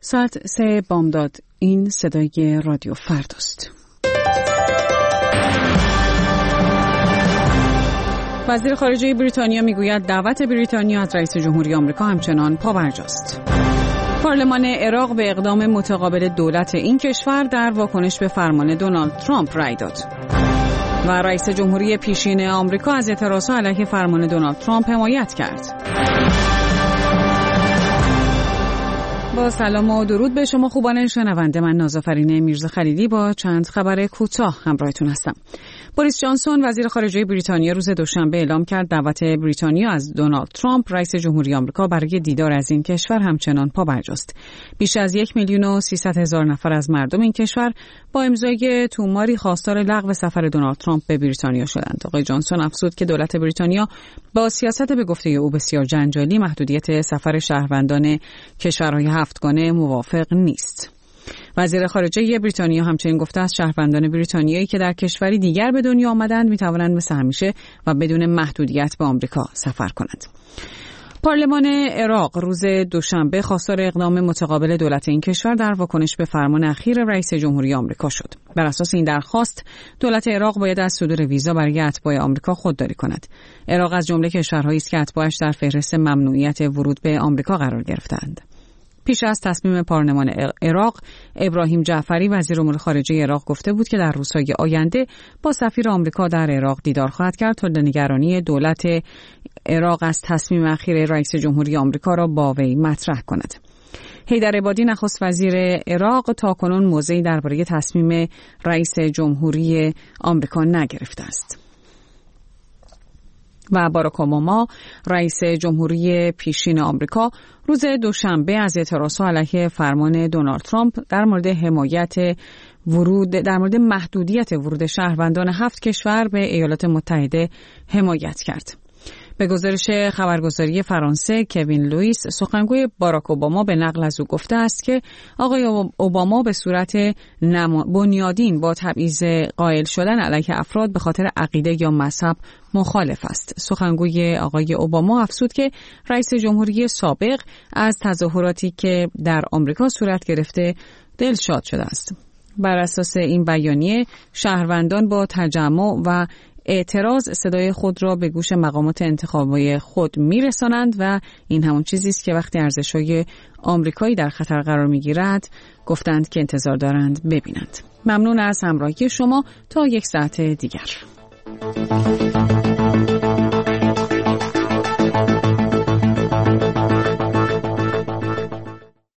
ساعت 3 بامداد. این صدای رادیو فرداست. وزیر خارجه بریتانیا میگوید دعوت بریتانیا از رئیس جمهوری آمریکا همچنان پابرجاست. پارلمان عراق به اقدام متقابل دولت این کشور در واکنش به فرمان دونالد ترامپ رأی داد. و رئیس جمهوری پیشین آمریکا از اعتراضات علیه فرمان دونالد ترامپ حمایت کرد. با سلام و درود به شما خوبان شنونده، من نازافرین میرزا خلیلی با چند خبر کوتاه همراهتون هستم. بوریس جانسون وزیر خارجه بریتانیا روز دوشنبه اعلام کرد دعوت بریتانیا از دونالد ترامپ رئیس جمهوری آمریکا برای دیدار از این کشور همچنان پابرجاست. بیش از 1,300,000 نفر از مردم این کشور با امضای توماری خواستار لغو سفر دونالد ترامپ به بریتانیا شدند. آقای جانسون افزود که دولت بریتانیا با سیاست به گفته او بسیار جنجالی محدودیت سفر شهروندان کشورهای هفتگانه موافق نیست. وزیر خارجه بریتانیا همچنین گفته است شهروندان بریتانیایی که در کشوری دیگر به دنیا آمدند می‌توانند مثل همیشه و بدون محدودیت به آمریکا سفر کنند. پارلمان عراق روز دوشنبه خواستار اقدام متقابل دولت این کشور در واکنش به فرمان اخیر رئیس جمهوری آمریکا شد. بر اساس این درخواست دولت عراق باید از صدور ویزا برای اتباع آمریکا خودداری کند. عراق از جمله کشورهایی است که اتباعش در فهرست ممنوعیت ورود به آمریکا قرار گرفته‌اند. پیش از تصمیم پارلمان عراق، ابراهیم جعفری وزیر امور خارجه عراق گفته بود که در روزهای آینده با سفیر آمریکا در عراق دیدار خواهد کرد تا نگرانی دولت عراق از تصمیم اخیر رئیس جمهوری آمریکا را با وی مطرح کند. حیدر عبادی نخست وزیر عراق تاکنون موضعی درباره تصمیم رئیس جمهوری آمریکا نگرفته است. و باراک اوباما رئیس جمهوری پیشین آمریکا روز دوشنبه از اعتراضات علیه فرمان دونالد ترامپ در مورد محدودیت ورود شهروندان 7 کشور به ایالات متحده حمایت کرد. به گزارش خبرگزاری فرانسه کوین لوئیس، سخنگوی باراک اوباما به نقل از او گفته است که آقای اوباما به صورت بنیادین با تبعیض قائل شدن علیه افراد به خاطر عقیده یا مذهب مخالف است. سخنگوی آقای اوباما افزود که رئیس جمهوری سابق از تظاهراتی که در آمریکا صورت گرفته دلشاد شده است. بر اساس این بیانیه شهروندان با تجمع و اعتراض صدای خود را به گوش مقامات انتخابی خود میرسانند و این همون چیزی است که وقتی ارزش‌های آمریکایی در خطر قرار میگیرد گفتند که انتظار دارند ببینند. ممنون از همراهی شما تا یک ساعت دیگر.